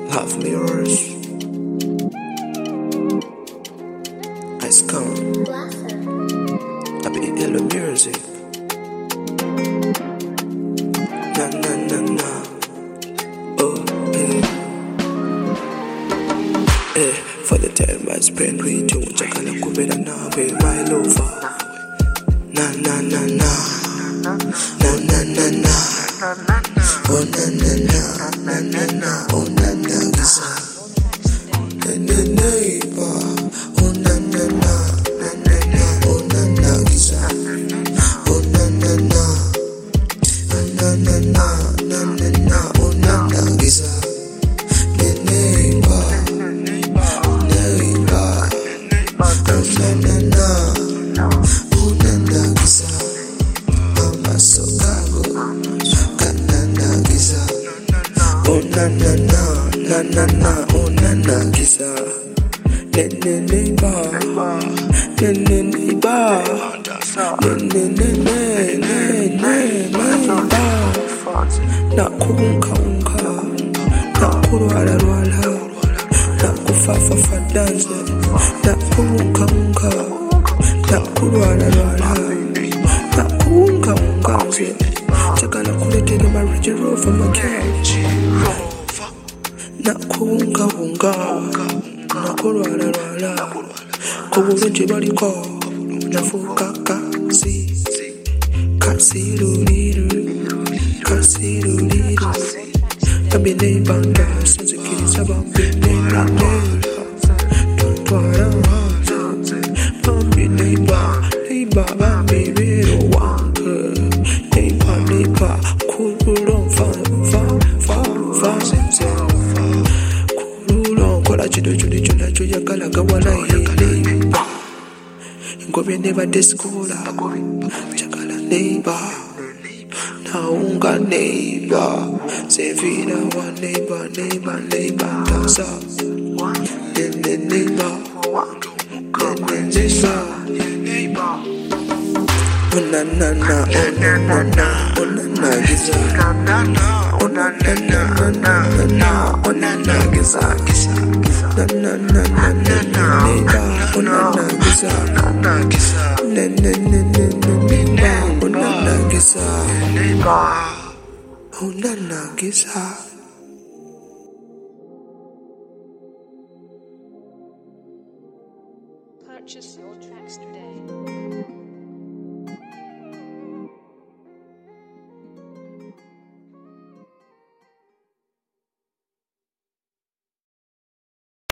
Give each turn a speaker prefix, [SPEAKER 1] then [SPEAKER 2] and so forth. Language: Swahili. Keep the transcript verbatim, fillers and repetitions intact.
[SPEAKER 1] Half mirrors. Ice come. I be yellow music. Na na na na. Oh eh. Eh. For the time I spent with you, chakala kubela na we my lover. Na na na na. Na na na na. Oh na na na. Na na na. Oh na na gisa. Na na na iba. Oh na na na. Na na na. Oh na na gisa. Oh na na na. Na na na. Na na na. Oh na na gisa. Na na iba. Na iba. Na na na. Oh na na gisa. Mama so gago. Kanana gisa. Oh na na na. Na na na. Oh na na gisa. Ne ne ne ba. Ne ne ne ba. Ne ne ne ne ne ne ne ba. Na kunka unka. Na kurwala rwala. Na kufafa fa dance. Na kunka unka. Na kurwala rwala. Na kunka unka nze. Chakala kuletera ma Range Rover my couch. Na kunka unka. Na kurwala rwala. Kubulungi baliko. Nafuka kasi. Kasi luliro. Kasi luliro. Bambine banda. Sinzikiriza bambine banda. Twara haza. Bambine ba. Neiba bambine wanka. Neiba neiba. Kurulon fa fa fa fa. Kurulon kola chido chudi chula chuya kala gawala hili. Ngobye neba deskola. Chakala neiba. Naunga neighbor, Sevina one neighbor, neighbor, neighbor, dansa. Then the neighbor, then the neighbor. Oh na na na, oh na na na, oh na na giza. Oh na na na na na na, oh na na giza giza. Na na na na na na, neighbor, oh na na giza. Na na giza. Na na na na na neighbor, oh na na giza. Oh na na giza.
[SPEAKER 2] Purchase your tracks today.